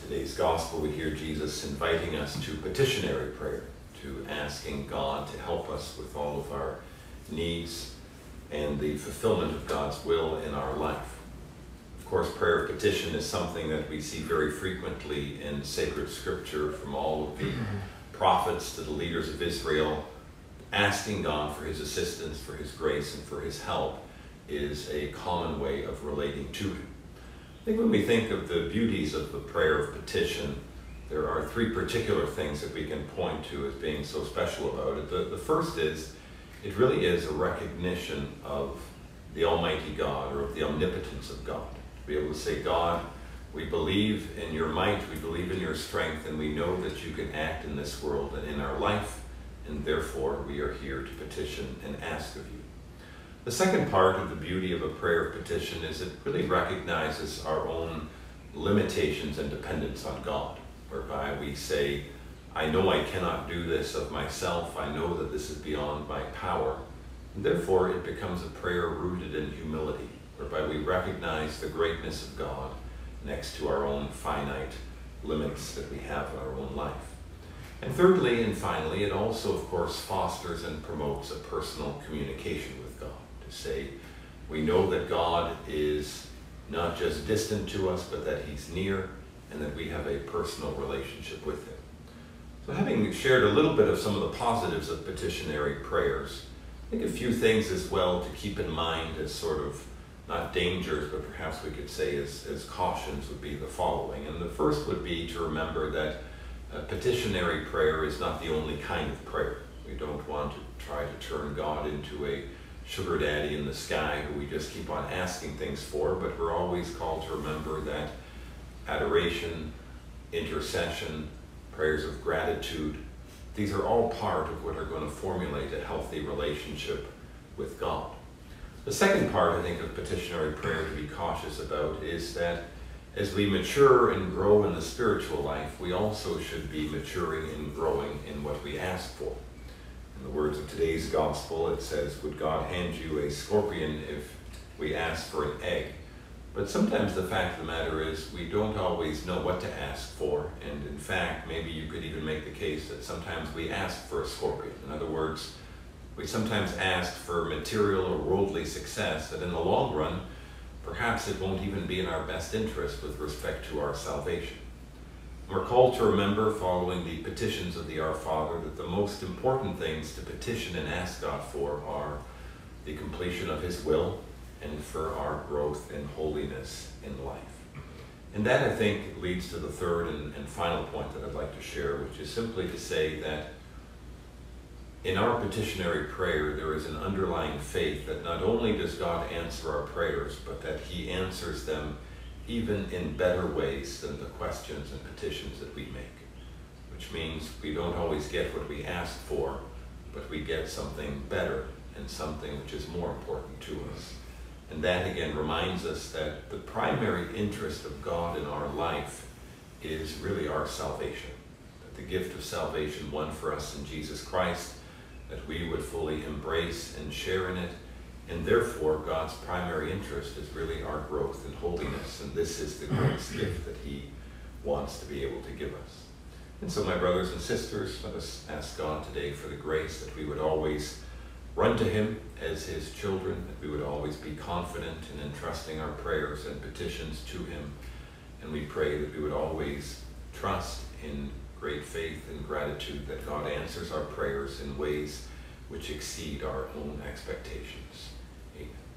today's gospel, we hear Jesus inviting us to petitionary prayer, to asking God to help us with all of our needs and the fulfillment of God's will in our life. Of course, prayer of petition is something that we see very frequently in sacred scripture, from all of the prophets to the leaders of Israel. Asking God for his assistance, for his grace, and for his help is a common way of relating to him. I think when we think of the beauties of the prayer of petition, there are three particular things that we can point to as being so special about it. The first is, it really is a recognition of the Almighty God, or of the omnipotence of God. To be able to say, God, we believe in your might, we believe in your strength, and we know that you can act in this world and in our life, and therefore we are here to petition and ask of you. The second part of the beauty of a prayer of petition is it really recognizes our own limitations and dependence on God, whereby we say, I know I cannot do this of myself, I know that this is beyond my power, and therefore it becomes a prayer rooted in humility, whereby we recognize the greatness of God next to our own finite limits that we have in our own life. And thirdly and finally, it also, of course, fosters and promotes a personal communication with God. To say, we know that God is not just distant to us, but that he's near, and that we have a personal relationship with him. So having shared a little bit of some of the positives of petitionary prayers, I think a few things as well to keep in mind as sort of, not dangers, but perhaps we could say as cautions would be the following. And the first would be to remember that petitionary prayer is not the only kind of prayer. We don't want to try to turn God into a sugar daddy in the sky who we just keep on asking things for, but we're always called to remember that adoration, intercession, prayers of gratitude, these are all part of what are going to formulate a healthy relationship with God. The second part, I think, of petitionary prayer to be cautious about is that as we mature and grow in the spiritual life, we also should be maturing and growing in what we ask for. In the words of today's gospel, it says, would God hand you a scorpion if we ask for an egg? But sometimes the fact of the matter is we don't always know what to ask for, and in fact, maybe you could even make the case that sometimes we ask for a scorpion. In other words, we sometimes ask for material or worldly success that in the long run, perhaps it won't even be in our best interest with respect to our salvation. We're called to remember, following the petitions of the Our Father, that the most important things to petition and ask God for are the completion of his will and for our growth in holiness in life. And that, I think, leads to the third and final point that I'd like to share, which is simply to say that in our petitionary prayer, there is an underlying faith that not only does God answer our prayers, but that he answers them even in better ways than the questions and petitions that we make. Which means we don't always get what we ask for, but we get something better and something which is more important to us. And that again reminds us that the primary interest of God in our life is really our salvation. That the gift of salvation won for us in Jesus Christ, that we would fully embrace and share in it, and therefore God's primary interest is really our growth in holiness, and this is the greatest gift that he wants to be able to give us. And so, my brothers and sisters, let us ask God today for the grace that we would always run to him as his children, that we would always be confident in entrusting our prayers and petitions to him, and we pray that we would always trust in great faith and gratitude that God answers our prayers in ways which exceed our own expectations. Amen.